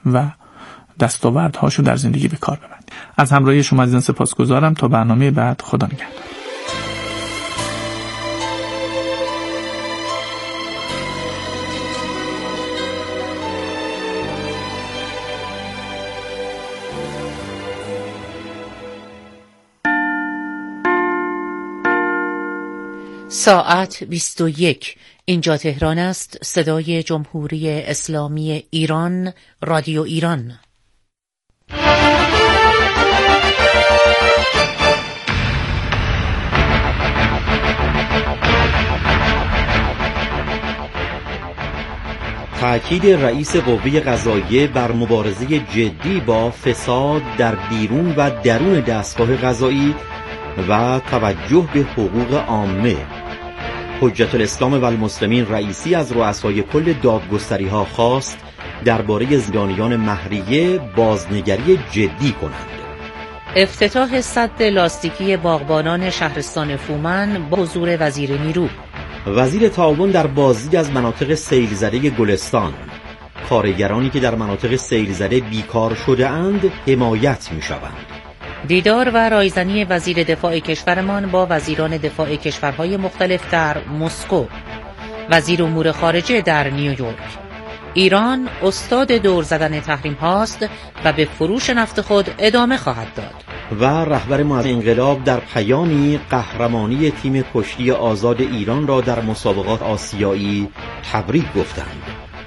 و دستاوردهاشو در زندگی به کار ببرید. از همراهی شما عزیزان سپاسگزارم. تا برنامه بعد، خدا نگهدار. ساعت 21. اینجا تهران است. صدای جمهوری اسلامی ایران، رادیو ایران. تأکید رئیس قوه قضاییه بر مبارزه جدی با فساد در بیرون و درون دستگاه قضایی و توجه به حقوق عامه. حجت الاسلام و المسلمین رئیسی از رؤسای کل دادگستری‌ها خواست درباره زندانیان مهریه بازنگری جدی کنند. افتتاح سد لاستیکی باغبانان شهرستان فومن با حضور وزیر نیرو. وزیر تعاون در بازدید از مناطق سیل زده گلستان. کارگرانی که در مناطق سیل زده بیکار شده اند حمایت می شوند. دیدار و رایزنی وزیر دفاع کشورمان با وزیران دفاع کشورهای مختلف در مسکو. وزیر امور خارجه در نیویورک. ایران استاد دور زدن تحریم هاست و به فروش نفت خود ادامه خواهد داد. و رهبر معظم انقلاب در پیامی قهرمانی تیم کشتی آزاد ایران را در مسابقات آسیایی تبریک گفتند.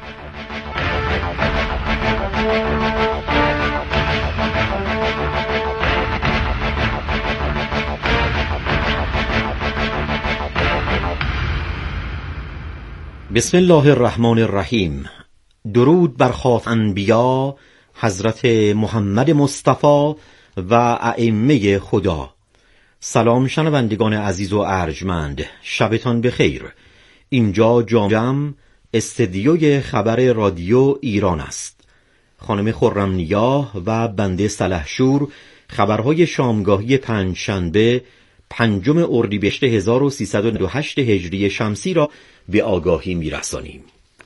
بسم الله الرحمن الرحیم. درود بر خاتم انبیا حضرت محمد مصطفی و ائمه خدا. سلام شنوندگان عزیز و ارجمند، شبتان بخیر. اینجا جام استدیوی خبر رادیو ایران است. خانم خرم نیاه و بنده سلحشور خبرهای شامگاهی پنجشنبه 5 اردیبهشت 1328 هجری شمسی را به آگاهی می‌رسانیم.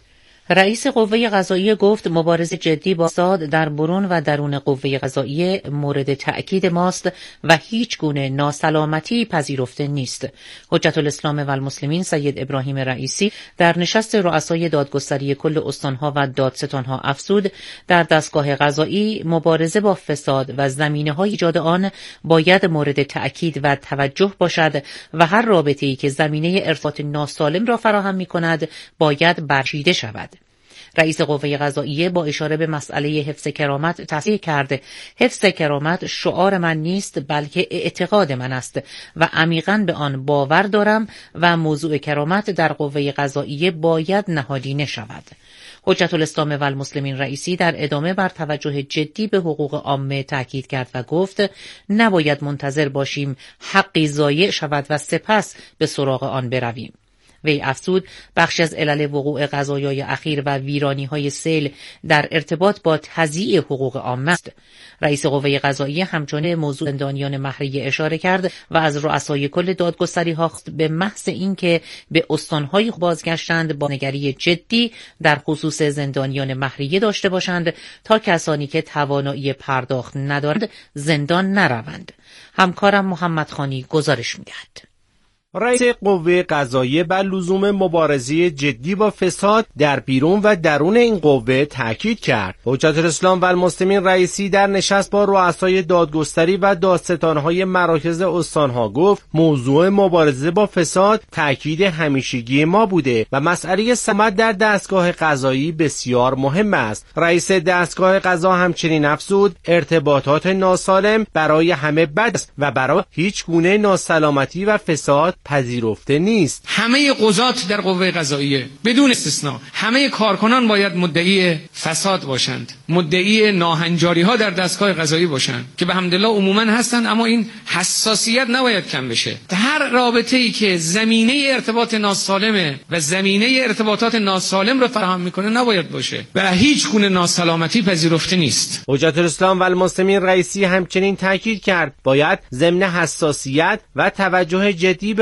رئیس قوه قضاییه گفت مبارزه جدی با فساد در برون و درون قوه قضاییه مورد تأکید ماست و هیچ گونه ناسلامتی پذیرفته نیست. حجت الاسلام و المسلمین سید ابراهیم رئیسی در نشست رؤسای دادگستری کل استانها و دادستانها افزود در دستگاه قضایی مبارزه با فساد و زمینه‌های ایجاد آن باید مورد تأکید و توجه باشد و هر رابطه‌ای که زمینه ارتباط ناسالم را فراهم می‌کند باید برچیده شود. رئیس قوه قضاییه با اشاره به مسئله حفظ کرامت تصریح کرده حفظ کرامت شعار من نیست بلکه اعتقاد من است و عمیقاً به آن باور دارم و موضوع کرامت در قوه قضاییه باید نهادینه شود. حجت الاسلام و المسلمین رئیسی در ادامه بر توجه جدی به حقوق عامه تاکید کرد و گفت نباید منتظر باشیم حقی ضایع شود و سپس به سراغ آن برویم. وی افزود بخشی از علل وقوع قضایای اخیر و ویرانی‌های سیل در ارتباط با تضییع حقوق عامه است. رئیس قوه قضاییه همچنین موضوع زندانیان مهریه اشاره کرد و از رؤسای کل دادگستری‌ها خواست به محض اینکه به استان‌های بازگشتند با نگری جدی در خصوص زندانیان مهریه داشته باشند تا کسانی که توانایی پرداخت ندارند زندان نروند. همکارم محمد خانی گزارش می‌دهد. رئیس قوه قضاییه بر لزوم مبارزه جدی با فساد در بیرون و درون این قوه تاکید کرد. حجت الاسلام و المسلمین رئیسی در نشست با رؤسای دادگستری و دادستانهای مراکز استانها گفت موضوع مبارزه با فساد تاکید همیشگی ما بوده و مسئله سلامت در دستگاه قضایی بسیار مهم است. رئیس دستگاه قضا همچنین افزود ارتباطات ناسالم برای همه بد است و برای هیچ گونه ناسلامتی و فساد پذیرفته نیست. همه قضات در قوه قضاییه بدون استثناء همه کارکنان باید مدعی فساد باشند، مدعی ناهنجاری ها در دستگاه قضایی باشند که به حمدالله عموما هستند، اما این حساسیت نباید کم بشه. هر رابطه ای که زمینه ارتباط ناسالمه و زمینه ارتباطات ناسالم رو فراهم میکنه نباید باشه و هیچ گونه ناسلامتی پذیرفته نیست. حجت الاسلام و المسلمین رئیسی همچنین تاکید کرد باید ضمن حساسیت و توجه جدی به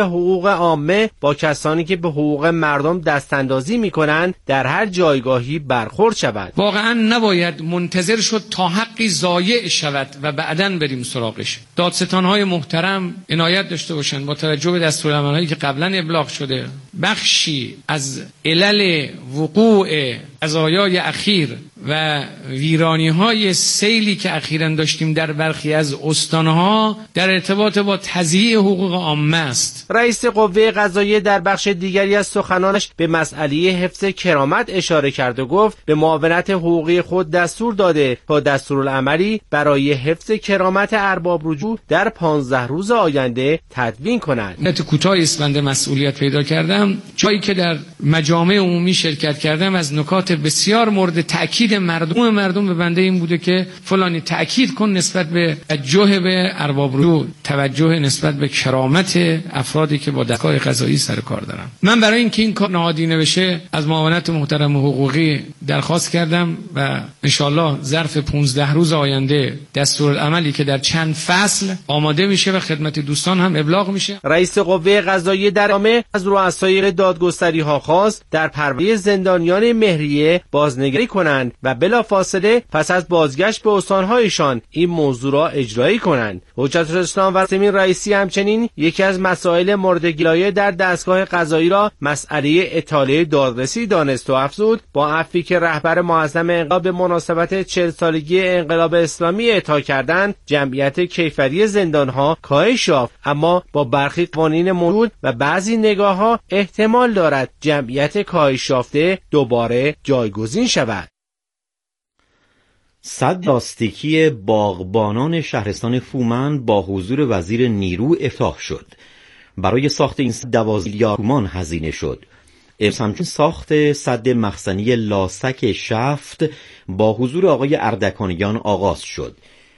حقوق عامه با کسانی که به حقوق مردم دستاندازی میکنند در هر جایگاهی برخورد شود. واقعا نباید منتظر شد تا حقی ضایع شود و بعداً بریم سراغش. دادستان‌های محترم عنایت داشته باشند با توجه به دستورالعمل‌هایی که قبلا ابلاغ شده، بخشی از علل وقوع قضایای اخیر و ویرانی‌های سیلی که اخیراً داشتیم در برخی از استان‌ها در ارتباط با تضییع حقوق عامه است. رئیس قوه قضاییه در بخش دیگری از سخنانش به مسئله حفظ کرامت اشاره کرد و گفت به معاونت حقوقی خود دستور داده تا دستورالعملی برای حفظ کرامت ارباب رجوع در 15 روز آینده تدوین کنند. مدت کوتاهی است بنده مسئولیت پیدا کردم، جایی که در مجامع عمومی شرکت کردم از نکات بسیار مورد تأکید مردم به بنده این بوده که فلانی تأکید کن نسبت به توجه به ارباب رجوع، توجه نسبت به کرامت افرادی که با دستگاه قضایی سر کار دارن. من برای اینکه این کار نهادینه بشه از معاونت محترم حقوقی درخواست کردم و انشالله ظرف 15 روز آینده دستورالعملی که در چند فصل آماده میشه و خدمت دوستان هم ابلاغ میشه. رئیس قوه قضاییه در ادامه از رؤسای دادگستری ها خواست در پرونده زندانیان مهریه بازنگری کنند و بلافاصله پس از بازگشت به استانهایشان این موضوع را اجرایی کنند. حجت الاسلام و مسلمین رئیسی همچنین یکی از مسائل مورد گلایه در دستگاه قضایی را مسئله اطاله دادرسی دانست و افزود با عفوی که رهبر معظم انقلاب به مناسبت 40 سالگی انقلاب اسلامی اعطا کردند جمعیت کیفری زندانها کاهش یافت، اما با برخی قوانین موجود و بعضی نگاه‌ها احتمال دارد جمعیت کاهش یافته دوباره جایگزین شود. سد لاستیکی باغبانان شهرستان فومن با حضور وزیر نیرو افتتاح شد. برای ساخت این سد 12 میلیارد تومان هزینه شد. همچنین ساخت سد مخزنی لاسک شفت با حضور آقای اردکانیان آغاز شد.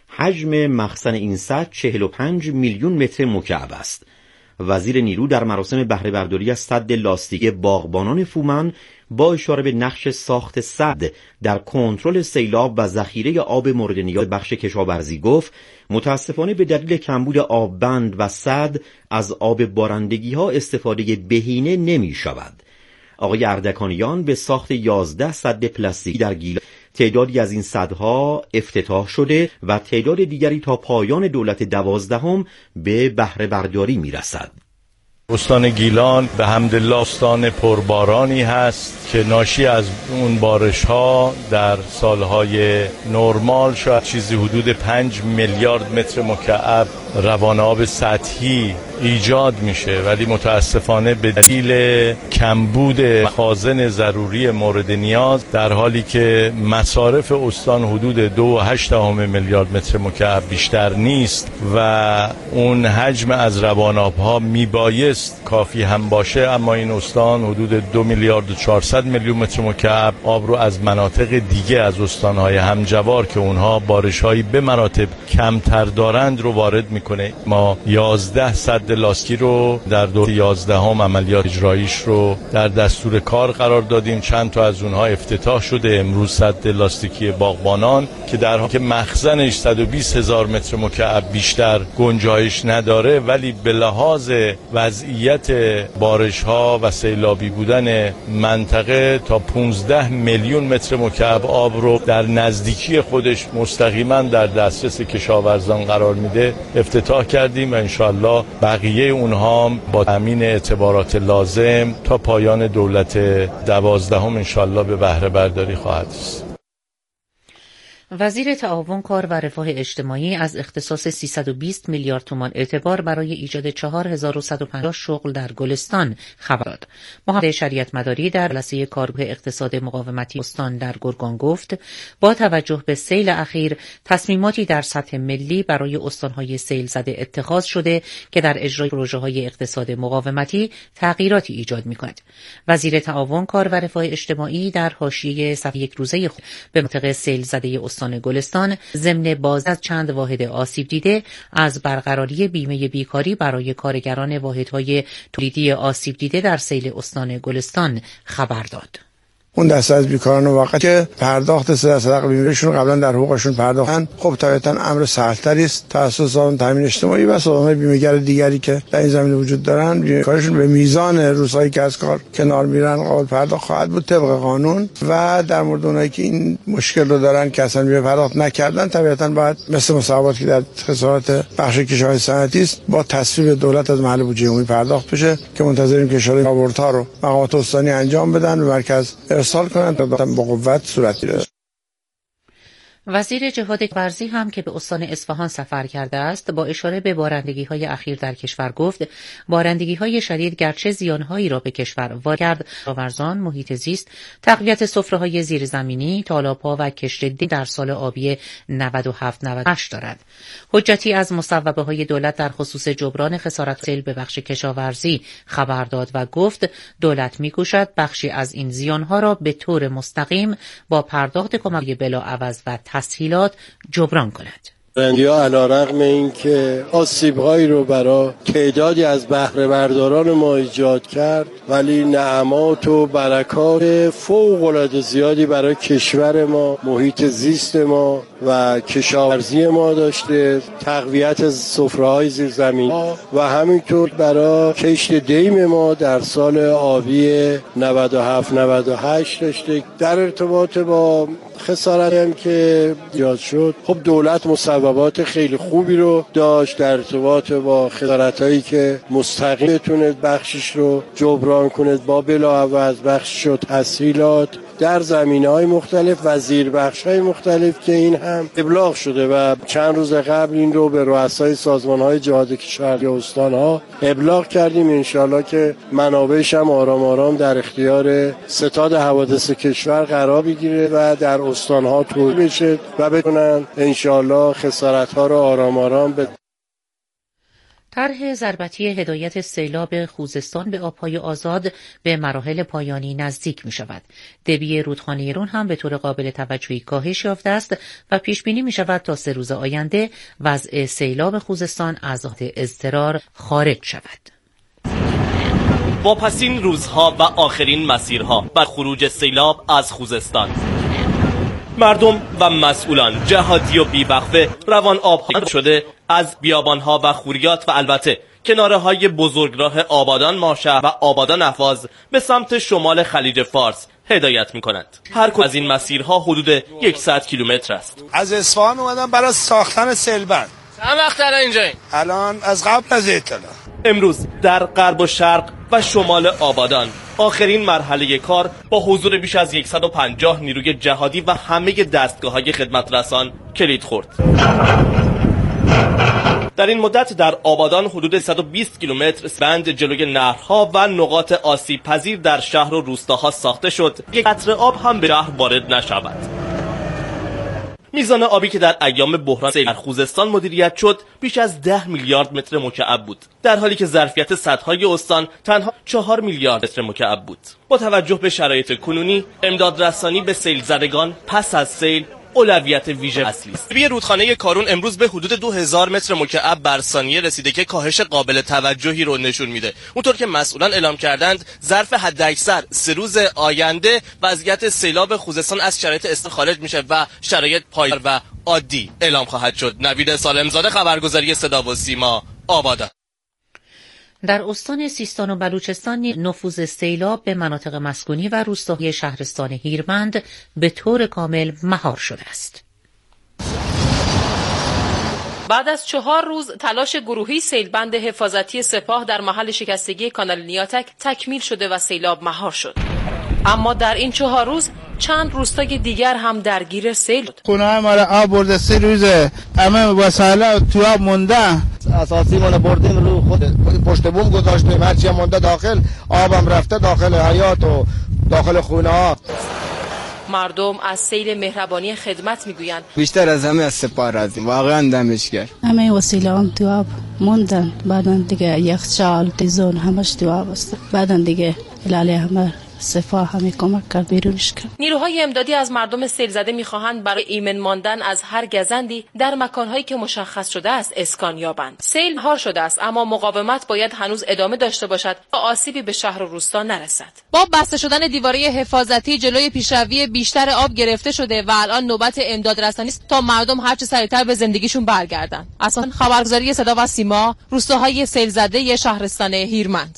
حجم مخزن این سد 45 میلیون متر مکعب است. وزیر نیرو در مراسم بهره برداری از سد لاستیکی باغبانان فومن با اشاره به نقش ساخت سد در کنترل سیلاب و ذخیره آب مورد نیاز بخش کشاورزی گفت متاسفانه به دلیل کمبود آببند و سد از آب بارندگی‌ها استفاده بهینه نمی شود. آقای اردکانیان به ساخت 11 سد پلاستیکی در گیلان تعدادی از این سدها افتتاح شده و تعداد دیگری تا پایان دولت 12 به بهره برداری می رسد. استان گیلان به حمدالله استان پربارانی هست که ناشی از اون بارش‌ها در سالهای نرمال شاید چیزی حدود 5 میلیارد متر مکعب روان آب سطحی ایجاد میشه، ولی متاسفانه به دلیل کمبود مخازن ضروری مورد نیاز در حالی که مصارف استان حدود 2.8 میلیارد متر مکعب بیشتر نیست و اون حجم از روان آبها میبایست کافی هم باشه، اما این استان حدود 2 میلیارد و 400 میلیون متر مکعب آب رو از مناطق دیگه از استانهای همجوار که اونها بارش‌هایی به مراتب کمتر دارند رو وارد میکنه. ما 11 سد لاستیکی رو در دوره 11 عملیات اجراییش رو در دستور کار قرار دادیم. چند تا از اونها افتتاح شده. امروز سد لاستیکی باغبانان که در حالی که مخزنش 120,000 متر مکعب بیشتر گنجایش نداره، ولی به لحاظ وضعیت بارش‌ها و سیلابی بودن منطقه تا 15 میلیون متر مکعب آب رو در نزدیکی خودش مستقیما در دسترس کشاورزان قرار میده افتتاح کردیم و انشالله بقیه اونها با تامین اعتبارات لازم تا پایان دولت 12 انشالله به بهره برداری خواهد است. وزیر تعاون کار و رفاه اجتماعی از اختصاص 320 میلیارد تومان اعتبار برای ایجاد 4150 شغل در گلستان خبر داد. محمد شریعت مداری در جلسه کارگاه اقتصاد مقاومتی استان در گرگان گفت با توجه به سیل اخیر تصمیماتی در سطح ملی برای استانهای سیل زده اتخاذ شده که در اجرای پروژه‌های اقتصاد مقاومتی تغییراتی ایجاد می‌کند. وزیر تعاون کار و رفاه اجتماعی در حاشیه صفحه یک روزه خود به منطقه سیل زده استان گلستان ضمن باز از چند واحد آسیب دیده از برقراری بیمه بیکاری برای کارگران واحدهای تولیدی آسیب دیده در سیل استان گلستان خبر داد. اون دسته از بیکاران موقت که پرداخت 3% اقلیمیشون قبلا در حقوقشون پرداختن، خب طبیعتا امر سهل‌تری است توسط سازمان تامین اجتماعی و سازمان بیمه‌گر دیگری که در این زمینه وجود دارن. بیکارشون به میزان روزهایی که از کار کنار میرن قابل پرداخت خواهد بود طبق قانون. و در مورد اونایی که این مشکل رو دارن که اصلا بیمه پرداخت نکردن، طبیعتا باید مثل مصوباتی که در خسارات بخش کشاورزی صنعتی است با تصویب دولت از محل بودجه عمومی پرداخت بشه که منتظریم که اشاره راپورت‌ها رو مقامات استانی انجام بدن و مرکز ارسال کنند تا با قوت صورت گیرد. وزیر جهاد کشاورزی هم که به استان اصفهان سفر کرده است، با اشاره به بارندگی‌های اخیر در کشور گفت بارندگی‌های شدید گرچه زیان‌هایی را به کشور وارد کرد، کشاورزان، محیط زیست، تقویت سفره‌های زیرزمینی، تالاب‌ها و کشت در سال آبی 97-98 دارد. حجتی از مصوبه‌های دولت در خصوص جبران خسارات سیل به بخش کشاورزی خبر داد و گفت دولت می‌کوشد بخشی از این زیان‌ها را به طور مستقیم با پرداخت کمک بلاعوض و تسهیلات جبران کند. رندیا علیرغم اینکه آسیب‌هایی رو برای تعدادی از بهره برداران ما ایجاد کرد، ولی نعمات و برکات فوق‌العاده زیادی برای کشور ما، محیط زیست ما و کشاورزی ما داشته. تقویت سفره‌های زیرزمینی و همینطور برای کشت دیم ما در سال آبی 97-98 داشته. در ارتباط با خسارت هم که ایجاد شد، خب دولت مصوبات خیلی خوبی رو داشت در ارتباط با خسارتایی که مستقیم بتونه بخشش رو جبران کنه با بلاعوض، بخشش رو تسهیلات در زمینه‌های مختلف و زیربخش‌های مختلف که این هم ابلاغ شده و چند روز قبل این رو به رؤسای سازمان‌های جهاد کشاورزی و استان‌ها ابلاغ کردیم. انشالله که منابعش هم آرام آرام در اختیار ستاد حوادث کشور قرار بگیره و در استان‌ها توزیع بشه و بتونن انشالله خسارت‌ها رو آرام آرام طرح ضربتی هدایت سیلاب خوزستان به آبهای آزاد به مراحل پایانی نزدیک می شود. دبی رودخانه رون هم به طور قابل توجهی کاهش یافته است و پیش بینی می شود تا 3 روز آینده وضع سیلاب خوزستان از اضطرار خارج شود. واپسین روزها و آخرین مسیرها بر خروج سیلاب از خوزستان. مردم و مسئولان جهادی و بیوقفه روان آبها شده از بیابانها و خوریات و البته کناره های بزرگراه آبادان ماهشهر و آبادان اهواز به سمت شمال خلیج فارس هدایت می کنند. هر کدام از این مسیرها حدود 100 کیلومتر است. از اصفهان اومدم برای ساختن سیلبند. چند وقت اینجاییم؟ الان از قبل از اطلاع. امروز در غرب و شرق و شمال آبادان آخرین مرحله کار با حضور بیش از 150 نیروی جهادی و همه دستگاه‌های خدمت رسان کلید خورد. در این مدت در آبادان حدود 120 کیلومتر بند جلوی نهرها و نقاط آسیب پذیر در شهر و روستاها ساخته شد یک قطره آب هم به شهر وارد نشود. میزان آبی که در ایام بحران سیل در خوزستان مدیریت شد بیش از 10 میلیارد متر مکعب بود، در حالی که ظرفیت سدهای استان تنها 4 میلیارد متر مکعب بود. با توجه به شرایط کنونی، امداد رسانی به سیل زدگان پس از سیل اولویت ویژه اصلی است. دبی رودخانه کارون امروز به حدود 2000 متر مکعب بر ثانیه رسیده که کاهش قابل توجهی رو نشون میده. اونطور که مسئولان اعلام کردند ظرف حداکثر 3 روز آینده وضعیت سیلاب خوزستان از شرایط استان خارج میشه و شرایط پایدار و عادی اعلام خواهد شد. نوید سالمزاده، خبرگزاری صدا و سیما، آبادان. در استان سیستان و بلوچستان نفوذ سیلاب به مناطق مسکونی و روستاهای شهرستان هیرمند به طور کامل مهار شده است. بعد از 4 روز تلاش گروهی سیلبند حفاظتی سپاه در محل شکستگی کانال نیاتک تکمیل شده و سیلاب مهار شد. اما در این 4 روز چند روستای دیگر هم درگیر سیل بود. خونه ما را آب برده 3 روزه، همه وسایل تو آب مونده. اساسی ما بردیم رو خود پشت بوم گذاشتیم، هرچی مونده داخل، آبم رفته داخل حیاط و داخل خونه ها. مردم از سیل مهربانی خدمت میگویند بیشتر از همه از سپاه راضیم، واقعا دمشگر. همه وسیله هم تو آب موندن، بعدن دیگه یخچال تیزون همش تو آب است. بعدن دیگه لاله همه سپاه همه کمک کرد بیرونش کرد. نیروهای امدادی از مردم سیل زده می‌خواهند برای ایمن ماندن از هر گزندی در مکان‌هایی که مشخص شده است اسکان یابند. سیل مهار شده است اما مقاومت باید هنوز ادامه داشته باشد تا آسیبی به شهر و روستا نرسد. با بسته شدن دیواره حفاظتی جلوی پیشروی بیشتر آب گرفته شده و الان نوبت امداد رسانی است تا مردم هر چه سریعتر به زندگیشون برگردن. اصلا خبرگزاری صدا و سیما، روستاهای سیل زده شهرستان هیرمند.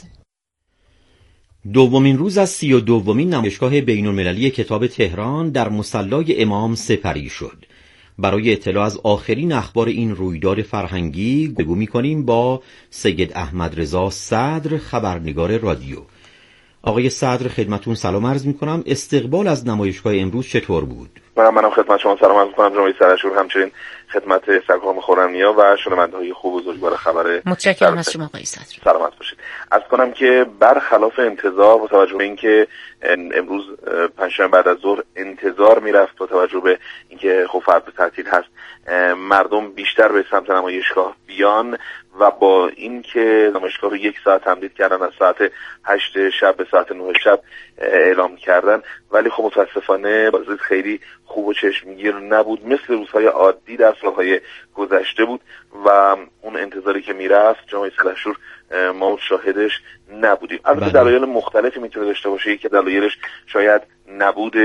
دومین روز از 32مین نمایشگاه بین‌المللی کتاب تهران در مصلی امام سپری شد. برای اطلاع از آخرین اخبار این رویداد فرهنگی گفتگو می‌کنیم با سید احمد رضا صدر، خبرنگار رادیو. آقای صدر خدمتون سلام عرض می‌کنم. استقبال از نمایشگاه امروز چطور بود؟ منم خدمت شما سلام عرض می‌کنم جناب سرشور، همچنین خدمت سرکار خرم‌نیا و شنونده‌های خوب و بزرگوار خبر. متشکرم از شما آقای صدر. سلامت باشید. عرض کنم که برخلاف انتظار با توجه به اینکه امروز پنجشنبه بعد از ظهر انتظار میرفت با توجه به اینکه خب فردا تعطیل هست مردم بیشتر به سمت نمایشگاه بیان و با اینکه نمایشگاه رو 1 ساعت تمدید کردن از ساعت 8 شب به ساعت 9 شب اعلام کردن، ولی خب متاسفانه بازدید خیلی خوب و چشمگیر نبود، مثل روزهای عادی در سالهای گذشته بود و اون انتظاری که میرفت جناب سرشور ما شاهدش نبودیم. البته دلایل مختلفی میتونه داشته باشه که دلایلش شاید نبود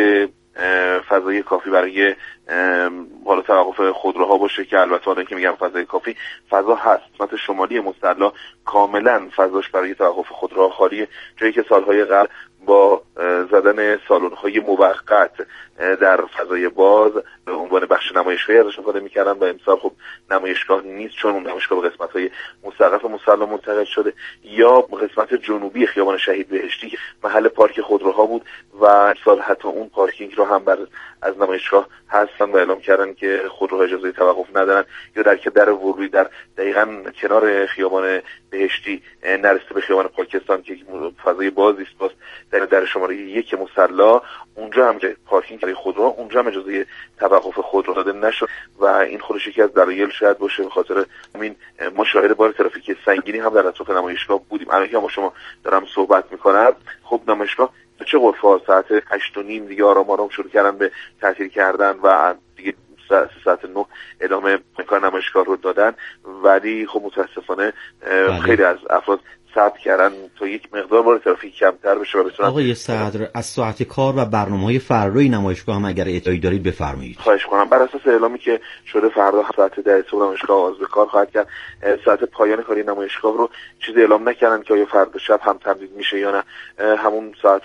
فضای کافی برای حالا توقف خودروها باشه که البته حالا که میگم فضای کافی، فضا هست. قسمت شمالی مصلی کاملا فضاش برای توقف خودروها خالیه، جایی که سالهای قبل با زدن سالن‌های موقت در فضای باز به عنوان بخش نمایشگاهی ازش استفاده می‌کردن و امسال خب نمایشگاه نیست، چون اون نمایشگاه به قسمت‌های مستقف مصلی منتقل شده، یا قسمت جنوبی خیابان شهید بهشتی که محل پارک خودروها بود و امسال حتی اون پارکینگ رو هم از نمایشگاه هستن و اعلام کردن که خودروها اجازه توقف ندارن، یا در ورودی در دقیقاً کنار خیابان بهشتی نرسیده به خیابان پاکستان که فضای بازی است، باز در شماره 1 مصلی اونجا هم که پارکینگ برای خودروها اونجا هم اجازه توقف خودرو داده نشد و این خودش یکی از دلایل شاید باشه به خاطر همین ما شاهد بار ترافیک سنگینی هم در اطراف نمایشگاه بودیم. الان که با شما دارم صحبت میکنم خب نمایشگاه چه قرفا ساعت 8:30 دیگه آرام شروع کردن به تعطیل کردن و دیگه ساعت 9 ادامه کار نمایشگاه رو دادن، ولی خب متاسفانه خیلی از افراد صبر کردن تا یک مقدار بار ترافیک کمتر بشه و بتونن. آقای صدر از ساعت کار و برنامه‌های فردای نمایشگاه هم اگر اطلاعی دارید بفرمایید. خواهش کنم. بر اساس اعلامی که شده فردا ساعت 10 صبح نمایشگاه آغاز به کار خواهد کرد. ساعت پایان کاری نمایشگاه رو چیزی اعلام نکردن که آیا فردا شب هم تمدید میشه یا نه، همون ساعت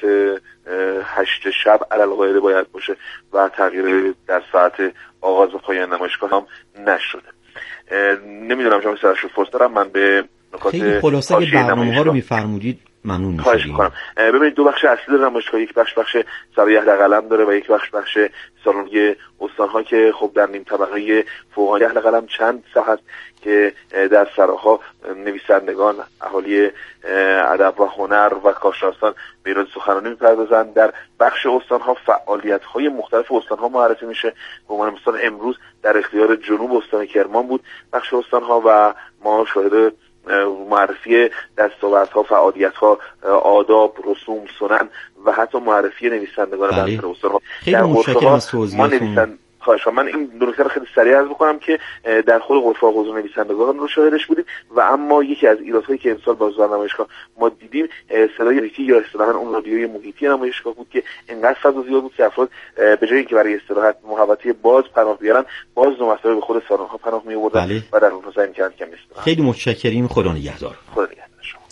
8 شب علالقاعده باید باشه و تغییر در ساعت آغاز و پایان نمایشگاه هم نشده. نمیدونم شما سرشو فرصت دارم من به خیلی خلاصه که برنامه‌ها رو می‌فرمودید ممنون می‌شم. ببینید دو بخش اصلی داره نمایشگاه، یک بخش سرای اهل قلم داره و یک بخش سالن‌های استان‌ها که خب در نیم طبقه فوقانی اهل قلم چند ساعت که در سراها نویسندگان، اهالی ادب و هنر و کارشناسان به ایراد سخنرانی می‌پردازند. در بخش استان‌ها فعالیت‌های مختلف استان‌ها معرفی میشه. به عنوان مثال امروز در اختیار جنوب استان کرمان بود بخش استان‌ها و ما شاهد معرفی دستاوردها، فعالیت‌ها، آداب، رسوم، سنن و حتی معرفی نویسندگان برتر استان‌ها. خیلی متشکرم از توضیحاتتون. من این دو نکته رو خیلی سریع عرض بکنم که در خود غرفه حضور نویسندگان رو شاهدش بودیم و اما یکی از ایرادهایی که امسال با ظهور نمایشگاه ما دیدیم صدای ریتی یا اصطلاحاً اون رادیوی محیطی نمایشگاه بود که انقدر فضا زیاد بود که افراد به جای اینکه برای استراحت محوطه باز پناه بیارن، باز دو مرتبه به خود سالن‌ها پناه می‌آوردن و در اونها سعی می‌کردن کم استراحت. خیلی متشکریم. خدا نگهدار. خدا نگهدار.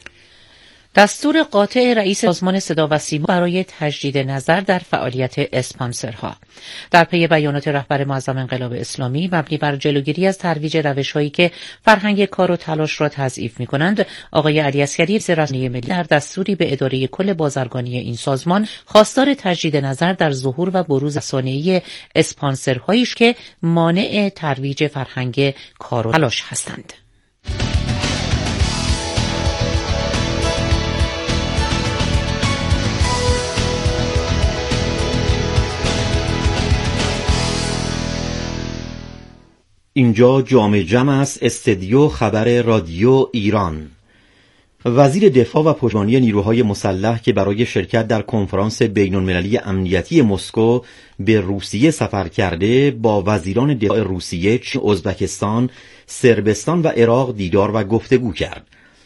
دستور قاطع رئیس سازمان صدا و سیما برای تجدید نظر در فعالیت اسپانسرها. در پی بیانات رهبر معظم انقلاب اسلامی مبنی بر جلوگیری از ترویج روش‌هایی که فرهنگ کار و تلاش را تضعیف می‌کنند، آقای علی عسگری رئیس ملی در دستوری به اداره کل بازرگانی این سازمان خواستار تجدید نظر در ظهور و بروز رسانه‌ای اسپانسرهایی است که مانع ترویج فرهنگ کار و تلاش هستند. اینجا جامع جمع است، استدیو خبر رادیو ایران. وزیر دفاع و پشتیبانی نیروهای مسلح که برای شرکت در کنفرانس بین‌المللی امنیتی مسکو به روسیه سفر کرده، با وزیران دفاع روسیه، چین، ازبکستان، صربستان و عراق دیدار و گفتگو کرد.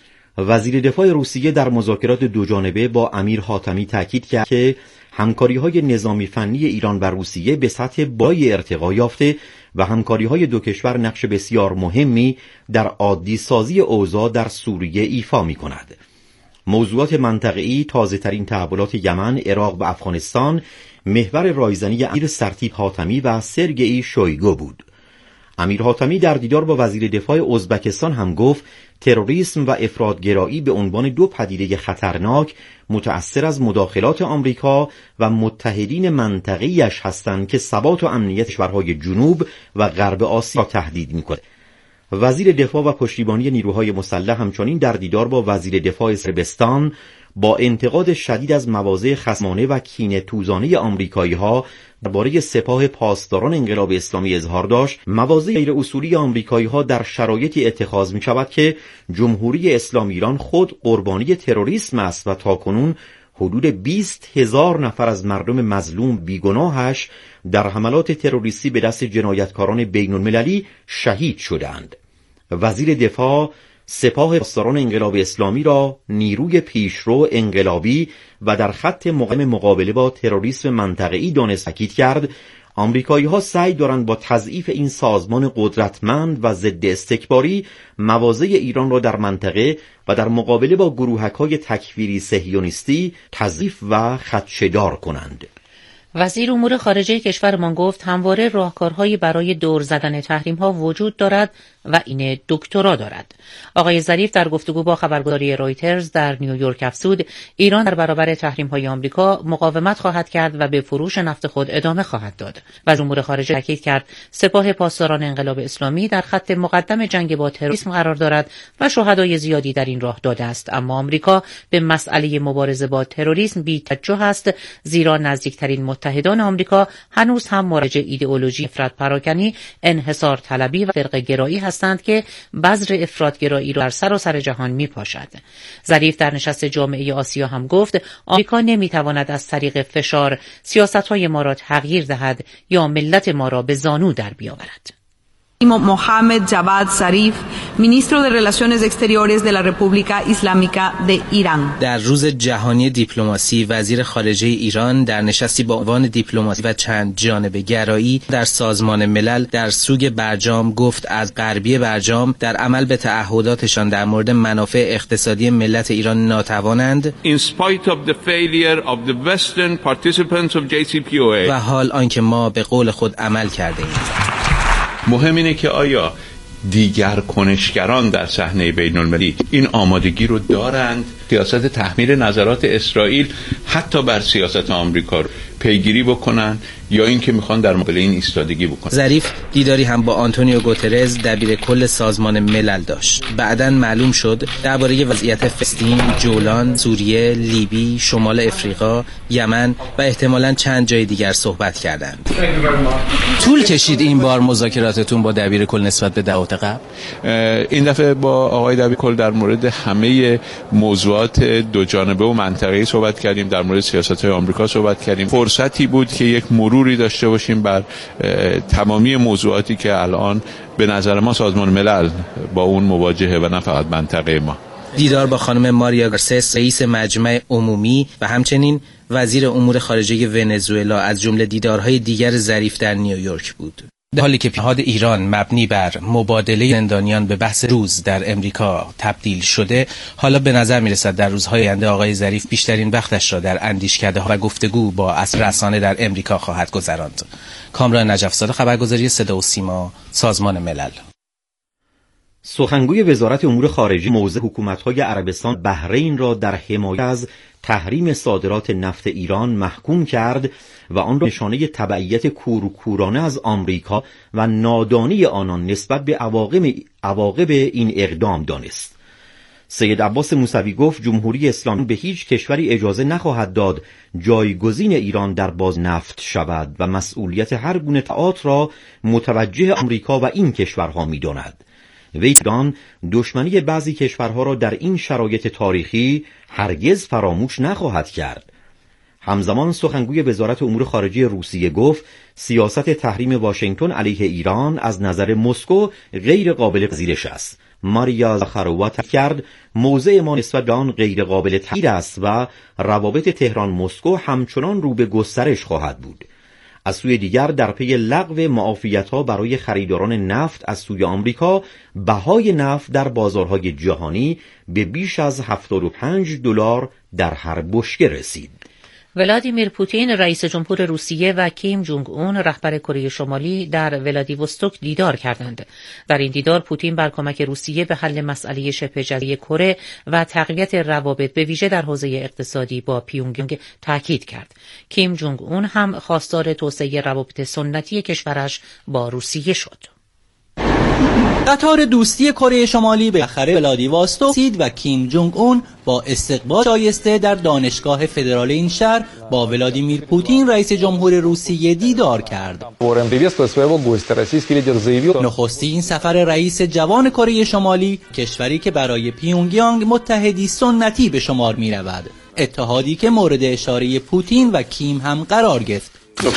وزیر دفاع روسیه در مذاکرات دوجانبه با امیر حاتمی تاکید کرد که همکاری‌های نظامی فنی ایران و روسیه به سطح بالای ارتقا یافته و همکاری‌های دو کشور نقش بسیار مهمی در عادی سازی اوضاع در سوریه ایفا می‌کند. موضوعات منطقه‌ای تازه‌ترین تحولات یمن، عراق و افغانستان محور رایزنی امیر سرتیپ حاتمی و سرگئی شویگو بود. امیر حاتمی در دیدار با وزیر دفاع ازبکستان هم گفت تروریسم و افراط‌گرایی به عنوان دو پدیده خطرناک متأثر از مداخلات آمریکا و متحدین منطقه‌ایش هستند که ثبات و امنیت کشورهای جنوب و غرب آسیا تهدید می‌کند. وزیر دفاع و پشتیبانی نیروهای مسلح همچنین در دیدار با وزیر دفاع صربستان با انتقاد شدید از مواضع خصمانه و کینه‌توزانه آمریکایی‌ها درباره سپاه پاسداران انقلاب اسلامی اظهار داشت. مواضع غیر اصولی آمریکایی‌ها در شرایطی اتخاذ می‌شود که جمهوری اسلامی ایران خود قربانی تروریسم است و تاکنون حدود 20,000 نفر از مردم مظلوم بیگناهش در حملات تروریستی به دست جنایتکاران بین‌المللی شهید شدند. وزیر دفاع سپاه پاسداران انقلاب اسلامی را نیروی پیشرو انقلابی و در خط مقابله با تروریسم منطقه‌ای دانست. تاکید کرد آمریکایی‌ها سعی دارند با تضعیف این سازمان قدرتمند و ضد استکباری مواضع ایران را در منطقه و در مقابله با گروهک‌های تکفیری صهیونیستی تضعیف و خدشه‌دار کنند. وزیر امور خارجه کشورمان گفت همواره راهکارهایی برای دور زدن تحریم‌ها وجود دارد و این دکترا دارد. آقای ظریف در گفتگو با خبرگزاری رویترز در نیویورک افزود ایران در برابر تحریم‌های آمریکا مقاومت خواهد کرد و به فروش نفت خود ادامه خواهد داد. وزیر امور خارجه تاکید کرد سپاه پاسداران انقلاب اسلامی در خط مقدم جنگ با تروریسم قرار دارد و شهدای زیادی در این راه داده است، اما آمریکا به مسئله مبارزه با تروریسم بی‌توجه است، زیرا نزدیکترین متحدان آمریکا هنوز هم مراجع ایدئولوژی افراط پراکنی، انحصار طلبی و فرقه‌گرایی هستند که بذر افراط‌گرایی را در سراسر جهان می‌پاشد. ظریف در نشست جامعه آسیا هم گفت آمریکا نمی‌تواند از طریق فشار سیاست‌های ما را تغییر دهد یا ملت ما را به زانو در بیاورد. Mohamed Javad Zarif, ministro de Relaciones Exteriores de la República Islámica de Irán. در روز جهانی دیپلماسی، وزیر خارجه ایران در نشستی با عنوان دیپلماسی و چند جانبه گرایی در سازمان ملل در سوگ برجام گفت از غربی برجام در عمل به تعهداتشان در مورد منافع اقتصادی ملت ایران ناتوانند. In spite of the failure of the Western participants of JCPOA. و حال آنکه ما به قول خود عمل کرده ایم. مهم اینه که آیا دیگر کنشگران در صحنه بین‌المللی این آمادگی رو دارند سیاست تحمیل نظرات اسرائیل حتی بر سیاست آمریکا رو پیگیری بکنن یا اینکه میخوان در مقابل این ایستادگی بکنن. ظریف دیداری هم با آنتونیو گوترز دبیر کل سازمان ملل داشت. بعداً معلوم شد درباره وضعیت فلسطین، جولان، سوریه، لیبی، شمال افریقا، یمن و احتمالاً چند جای دیگر صحبت کردند. طول کشید این بار مذاکراتتون با دبیر کل نسبت به دعوت قبل؟ این دفعه با آقای دبیر کل در مورد همه موضوعات دو جانبه و منطقه‌ای صحبت کردیم، در مورد سیاست‌های آمریکا صحبت کردیم. فرصتی بود که یک مروری داشته باشیم بر تمامی موضوعاتی که الان به نظر ما سازمان ملل با اون مواجهه و نه فقط منطقه ما. دیدار با خانم ماریا گارسس رئیس مجمع عمومی و همچنین وزیر امور خارجه ونزوئلا از جمله دیدارهای دیگر ظریف در نیویورک بود. در حالی که پیشنهاد ایران مبنی بر مبادله زندانیان به بحث روز در امریکا تبدیل شده، حالا به نظر میرسد در روزهای آینده آقای ظریف بیشترین وقتش را در اندیشکده‌ها و گفتگو با اصل رسانه در امریکا خواهد گذراند. کامران نجف‌زاده، خبرگزاری صدا و سیما، سازمان ملل. سخنگوی وزارت امور خارجه موضع حکومت‌های عربستان بحرین را در حمایت از تحریم صادرات نفت ایران محکوم کرد و آن را نشانه تبعیت کورکورانه از آمریکا و نادانی آنان نسبت به عواقب این اقدام دانست. سید عباس موسوی گفت جمهوری اسلامی به هیچ کشوری اجازه نخواهد داد جایگزین ایران در باز نفت شود و مسئولیت هر گونه تئاتر را متوجه آمریکا و این کشورها می‌داند. ویتگان دشمنی بعضی کشورها را در این شرایط تاریخی هرگز فراموش نخواهد کرد. همزمان سخنگوی وزارت امور خارجه روسیه گفت سیاست تحریم واشنگتن علیه ایران از نظر مسکو غیر قابل پذیرش است. ماریا زاخاروا تاکید کرد موضع ما نسبت به آن غیر قابل تغییر است و روابط تهران مسکو همچنان رو به گسترش خواهد بود. از سوی دیگر در پی لغو معافیت‌ها برای خریداران نفت از سوی آمریکا، بهای نفت در بازارهای جهانی به بیش از $75 در هر بشکه رسید. ولادیمیر پوتین رئیس جمهور روسیه و کیم جونگ اون رهبر کره شمالی در ولادیوستوک دیدار کردند. در این دیدار پوتین بر کمک روسیه به حل مسئله شبه جزیره کره و تقویت روابط به ویژه در حوزه اقتصادی با پیونگیانگ تاکید کرد. کیم جونگ اون هم خواستار توسعه روابط سنتی کشورش با روسیه شد. قطار دوستی کره شمالی به بالاخره ولادیوستوک رسید و کیم جونگ اون با استقبال شایسته در دانشگاه فدرال این شهر با ولادیمیر پوتین رئیس جمهور روسیه دیدار کرد. نخستین سفر رئیس جوان کره شمالی، کشوری که برای پیونگیانگ متحدی سنتی به شمار می رود. اتحادی که مورد اشاره پوتین و کیم هم قرار گرفت.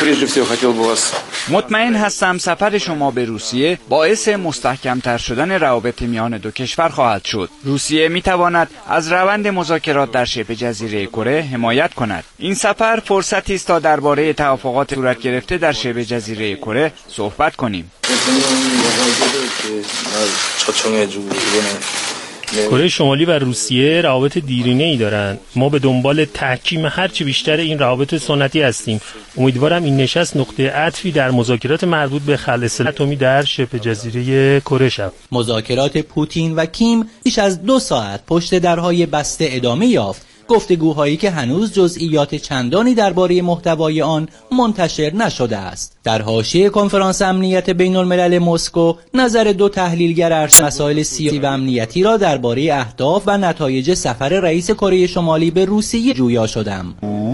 مطمئن هستم سفر شما به روسیه باعث مستحکم‌تر شدن روابط میان دو کشور خواهد شد. روسیه می‌تواند از روند مذاکرات در شبه جزیره کره حمایت کند. این سفر فرصتی است تا درباره توافقات صورت گرفته در شبه جزیره کره صحبت کنیم. کره شمالی و روسیه روابط دیرینه‌ای دارند. ما به دنبال تحکیم هرچی بیشتر این روابط سنتی هستیم. امیدوارم این نشست نقطه عطفی در مذاکرات مربوط به خلع سلاح اتمی در شبه جزیره کره شود. مذاکرات پوتین و کیم بیش از 2 ساعت پشت درهای بسته ادامه یافت. گفتگوهایی که هنوز جزئیات چندانی درباره محتوای آن منتشر نشده است. در حاشیه کنفرانس امنیت بین الملل مسکو، نظر دو تحلیلگر ارشد مسائل سیاسی و امنیتی را درباره اهداف و نتایج سفر رئیس کره شمالی به روسیه جویا شدم.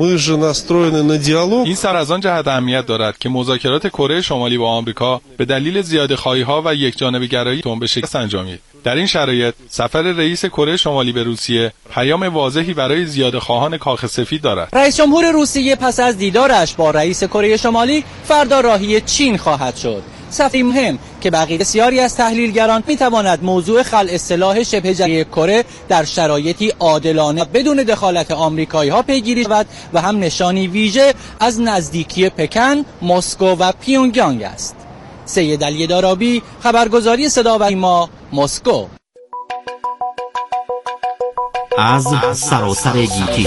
این سر از آن جهت اهمیت دارد که مذاکرات کره شمالی با آمریکا به دلیل زیاده‌خواهی‌ها و یکجانبه‌گرایی به شکست انجامید. در این شرایط سفر رئیس کره شمالی به روسیه پیام واضحی برای زیاده‌خواهان کاخ سفید دارد. رئیس جمهور روسیه پس از دیدارش با رئیس کره شمالی فردا راهی چین خواهد شد. سفری مهم که بقیه بسیاری از تحلیلگران میتواند موضوع خلع سلاح شبه جزیره کره در شرایطی عادلانه بدون دخالت آمریکایی‌ها پیگیری شود و هم نشانی ویژه از نزدیکی پکن، مسکو و پیونگیانگ است. سید علی دارابی، خبرگزاری صدا و سیما، مسکو. از سراسر گیتی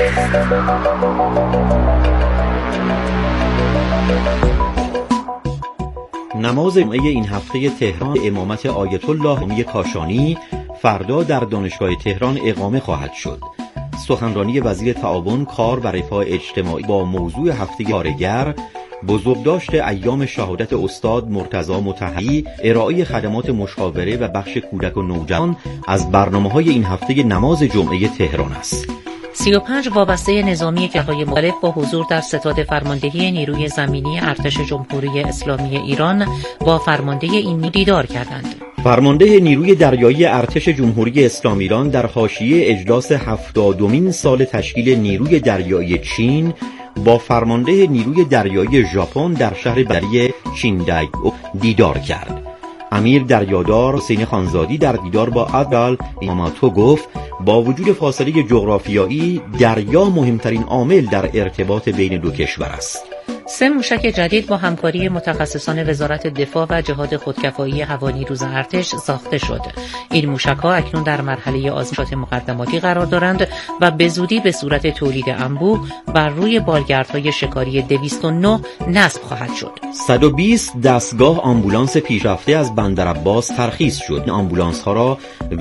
نماز جمعه این هفته تهران امامت آیت الله علی کاشانی فردا در دانشگاه تهران اقامه خواهد شد. سخنرانی وزیر تعاون، کار و رفاه اجتماعی با موضوع هفته کارگر، بزرگداشت ایام شهادت استاد مرتضی مطهری، ارائه خدمات مشاوره و بخش کودک و نوجوان از برنامه‌های این هفته نماز جمعه تهران است. 35 وابسته نظامی کشورهای مختلف با حضور در ستاد فرماندهی نیروی زمینی ارتش جمهوری اسلامی ایران با فرمانده این دیدار کردند. فرمانده نیروی دریایی ارتش جمهوری اسلامی ایران در حاشیه اجلاس 70مین سال تشکیل نیروی دریایی چین با فرمانده نیروی دریایی ژاپن در شهر بری چیندایگو دیدار کرد. امیر دریادار حسین خانزادی در دیدار با ادمیرال یاماتو گفت با وجود فاصله جغرافیایی دریا مهمترین عامل در ارتباط بین دو کشور است. 3 موشک جدید با همکاری متخصصان وزارت دفاع و جهاد خودکفایی هوانیروز ارتش ساخته شد. این موشک‌ها اکنون در مرحله آزمایشات مقدماتی قرار دارند و به زودی به صورت تولید انبوه بر روی بالگردهای شکاری 209 نصب خواهد شد. 120 دستگاه آمبولانس پیشرفته از بندر عباس ترخیص شد. آمبولانس‌ها را